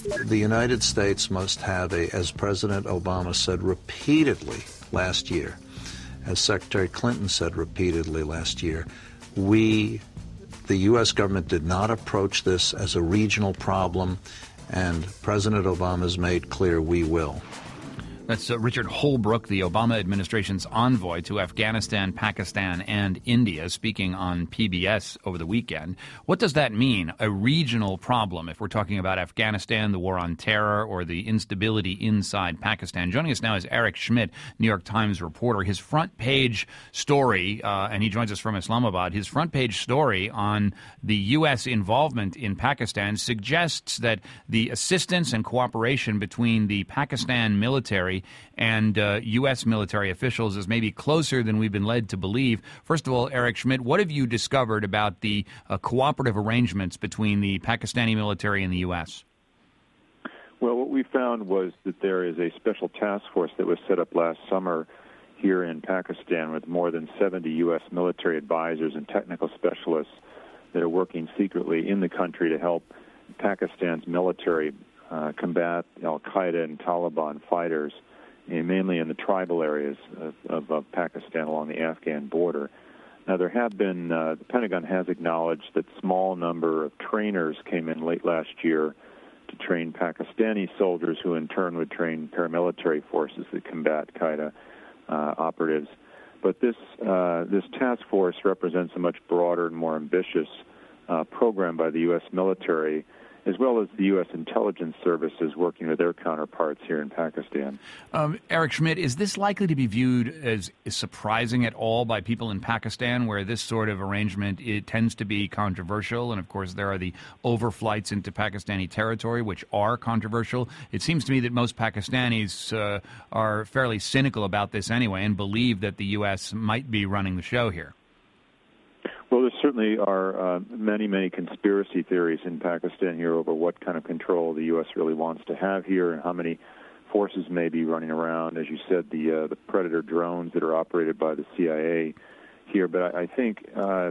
The United States must have as President Obama said repeatedly last year, as Secretary Clinton said repeatedly last year, the U.S. government did not approach this as a regional problem, and President Obama has made clear we will. That's Richard Holbrooke, the Obama administration's envoy to Afghanistan, Pakistan, and India, speaking on PBS over the weekend. What does that mean, a regional problem, if we're talking about Afghanistan, the war on terror, or the instability inside Pakistan? Joining us now is Eric Schmidt, New York Times reporter. His front page story, and he joins us from Islamabad, his front page story on the U.S. involvement in Pakistan suggests that the assistance and cooperation between the Pakistan military and U.S. military officials is maybe closer than we've been led to believe. First of all, Eric Schmidt, what have you discovered about the cooperative arrangements between the Pakistani military and the U.S.? Well, what we found was that there is a special task force that was set up last summer here in Pakistan with more than 70 U.S. military advisors and technical specialists that are working secretly in the country to help Pakistan's military combat al-Qaeda and Taliban fighters, mainly in the tribal areas of Pakistan along the Afghan border. Now, there have been, the Pentagon has acknowledged that small number of trainers came in late last year to train Pakistani soldiers who in turn would train paramilitary forces that combat Qaeda operatives. But this task force represents a much broader and more ambitious program by the U.S. military, as well as the U.S. intelligence services working with their counterparts here in Pakistan. Eric Schmidt, is this likely to be viewed as surprising at all by people in Pakistan, where this sort of arrangement it tends to be controversial? And, of course, there are the overflights into Pakistani territory, which are controversial. It seems to me that most Pakistanis are fairly cynical about this anyway and believe that the U.S. might be running the show here. Well, there certainly are many, many conspiracy theories in Pakistan here over what kind of control the U.S. really wants to have here and how many forces may be running around. As you said, the Predator drones that are operated by the CIA here. But I think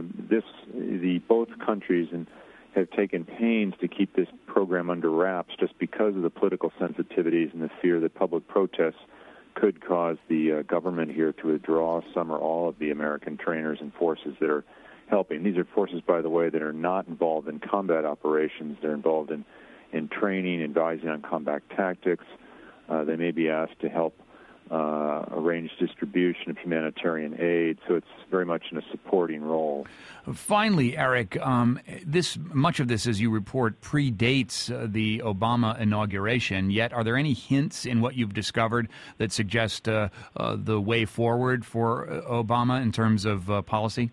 both countries have taken pains to keep this program under wraps just because of the political sensitivities and the fear that public protests could cause the government here to withdraw some or all of the American trainers and forces that are helping. These are forces, by the way, that are not involved in combat operations. They're involved in training, advising on combat tactics. They may be asked to help arrange distribution of humanitarian aid, so it's very much in a supporting role. Finally, Eric, much of this, as you report, predates the Obama inauguration, yet are there any hints in what you've discovered that suggest the way forward for Obama in terms of policy?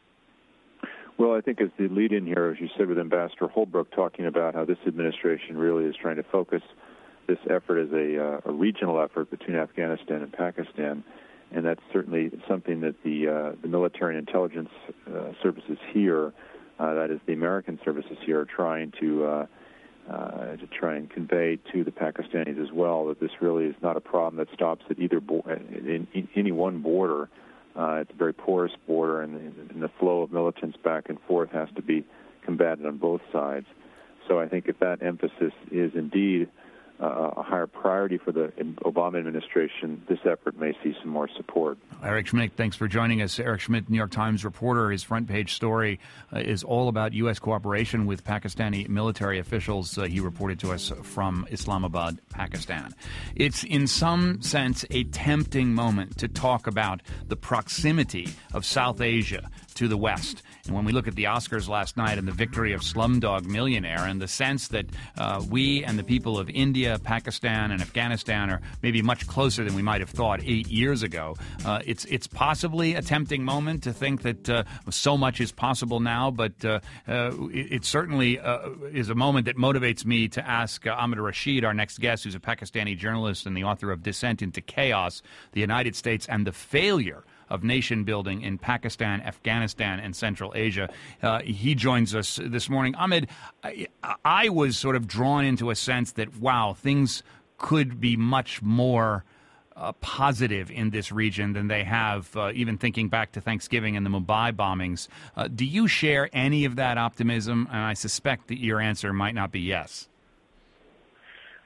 Well, I think as the lead-in here, as you said, with Ambassador Holbrooke talking about how this administration really is trying to focus this effort as a regional effort between Afghanistan and Pakistan, and that's certainly something that the military and intelligence services here, that is the American services here, are trying to try and convey to the Pakistanis as well, that this really is not a problem that stops at either in any one border. It's a very porous border, and the flow of militants back and forth has to be combated on both sides. So I think if that emphasis is indeed a higher priority for the Obama administration, this effort may see some more support. Eric Schmidt, thanks for joining us. Eric Schmidt, New York Times reporter. His front page story is all about U.S. cooperation with Pakistani military officials. He reported to us from Islamabad, Pakistan. It's in some sense a tempting moment to talk about the proximity of South Asia to the West. And when we look at the Oscars last night and the victory of Slumdog Millionaire and the sense that we and the people of India, Pakistan, and Afghanistan are maybe much closer than we might have thought 8 years ago, it's possibly a tempting moment to think that so much is possible now, but it certainly is a moment that motivates me to ask Ahmed Rashid, our next guest, who's a Pakistani journalist and the author of Descent into Chaos, the United States and the Failure of Nation Building in Pakistan, Afghanistan, and Central Asia. He joins us this morning. Ahmed, I was sort of drawn into a sense that, wow, things could be much more positive in this region than they have, even thinking back to Thanksgiving and the Mumbai bombings. Do you share any of that optimism? And I suspect that your answer might not be yes.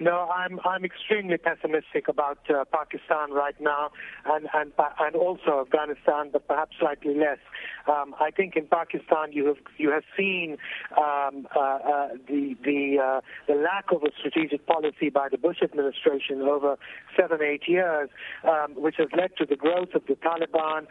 No, I'm extremely pessimistic about Pakistan right now, and also Afghanistan, but perhaps slightly less. I think in Pakistan you have seen the lack of a strategic policy by the Bush administration over 7-8 years, which has led to the growth of the Taliban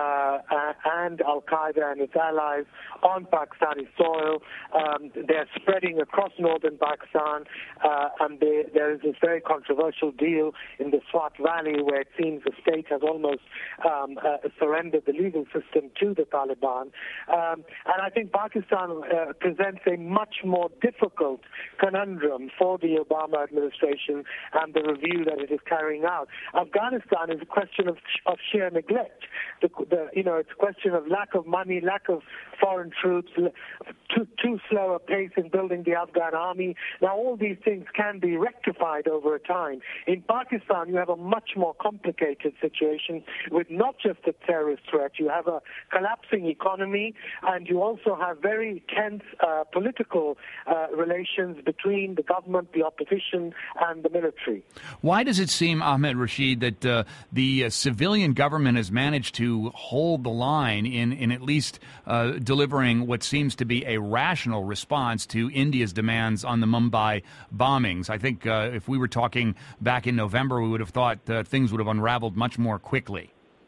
and Al Qaeda and its allies on Pakistani soil. They're spreading across northern Pakistan, and there is this very controversial deal in the Swat Valley where it seems the state has almost surrendered the legal system to the Taliban. And I think Pakistan presents a much more difficult conundrum for the Obama administration and the review that it is carrying out. Afghanistan is a question of sheer neglect. It's a question of lack of money, lack of foreign troops, too slow a pace in building the Afghan army. Now, all these things can be rectified over time. In Pakistan, you have a much more complicated situation with not just a terrorist threat. You have a collapsing economy, and you also have very tense political relations between the government, the opposition, and the military. Why does it seem, Ahmed Rashid, that the civilian government has managed to hold the line in at least delivering what seems to be a rational response to India's demands on the Mumbai bombings? I think if we were talking back in November, we would have thought things would have unraveled much more quickly.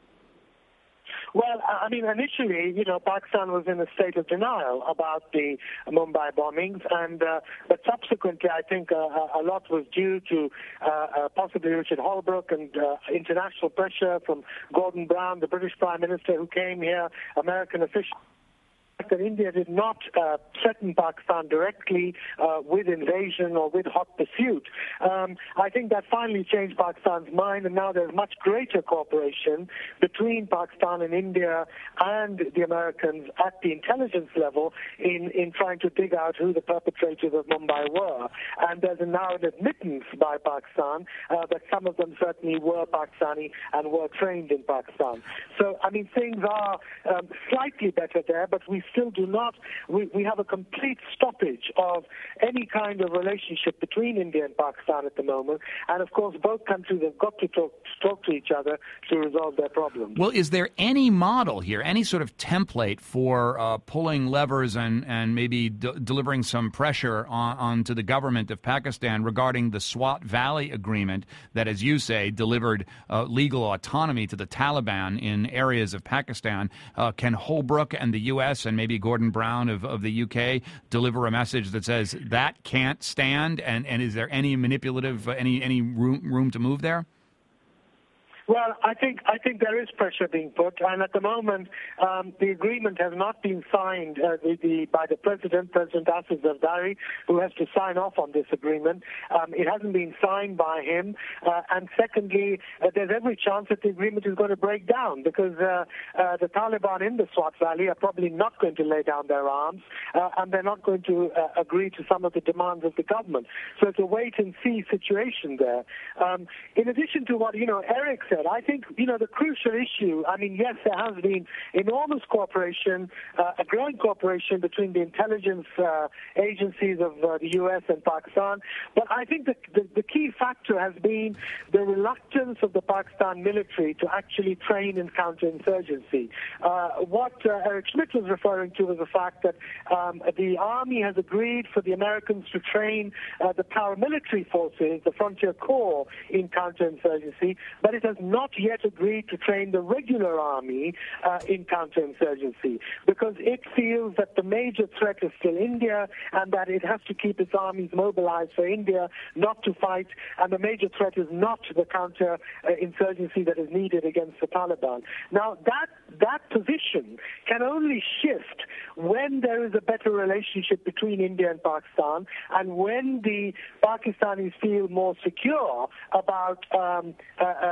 Well, I mean, initially, Pakistan was in a state of denial about the Mumbai bombings, but subsequently, I think a lot was due to possibly Richard Holbrooke and international pressure from Gordon Brown, the British Prime Minister, who came here, American officials. That India did not threaten Pakistan directly with invasion or with hot pursuit. I think that finally changed Pakistan's mind, and now there's much greater cooperation between Pakistan and India and the Americans at the intelligence level in trying to dig out who the perpetrators of Mumbai were. And there's now an admittance by Pakistan that some of them certainly were Pakistani and were trained in Pakistan. So, I mean, things are slightly better there, but we still do not, we have a complete stoppage of any kind of relationship between India and Pakistan at the moment. And of course, both countries have got to talk to each other to resolve their problems. Well, is there any model here, any sort of template for pulling levers and maybe delivering some pressure onto the government of Pakistan regarding the Swat Valley Agreement that, as you say, delivered legal autonomy to the Taliban in areas of Pakistan? Can Holbrooke and the U.S. and maybe Gordon Brown of the UK deliver a message that says that can't stand? And is there any manipulative, any room to move there? Well, I think there is pressure being put, and at the moment, the agreement has not been signed by the President Asif Zardari, who has to sign off on this agreement. It hasn't been signed by him, and secondly, there's every chance that the agreement is going to break down because the Taliban in the Swat Valley are probably not going to lay down their arms, and they're not going to agree to some of the demands of the government. So it's a wait-and-see situation there. In addition to what Eric said, I think, the crucial issue, I mean, yes, there has been enormous cooperation, a growing cooperation between the intelligence agencies of the U.S. and Pakistan, but I think the key factor has been the reluctance of the Pakistan military to actually train in counterinsurgency. What Eric Schmidt was referring to was the fact that the Army has agreed for the Americans to train the paramilitary forces, the Frontier Corps, in counterinsurgency, but it has not yet agreed to train the regular army in counterinsurgency because it feels that the major threat is still India and that it has to keep its armies mobilized for India not to fight, and the major threat is not the counterinsurgency that is needed against the Taliban. Now, that position can only shift when there is a better relationship between India and Pakistan and when the Pakistanis feel more secure about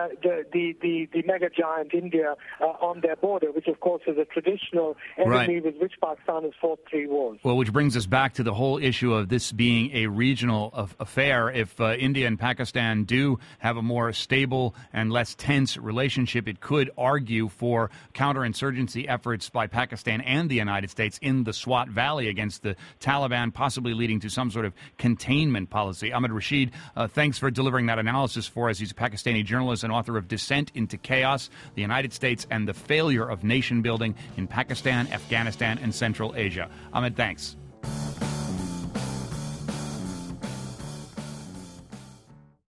the mega giant India on their border, which of course is a traditional enemy with which Pakistan has fought 3 wars. Well, which brings us back to the whole issue of this being a regional affair. If India and Pakistan do have a more stable and less tense relationship, it could argue for counterinsurgency efforts by Pakistan and the United States in the Swat Valley against the Taliban, possibly leading to some sort of containment policy. Ahmed Rashid, thanks for delivering that analysis for us. He's a Pakistani journalist and author of Descent into Chaos, the United States and the Failure of Nation Building in Pakistan, Afghanistan, and Central Asia. Ahmed, thanks.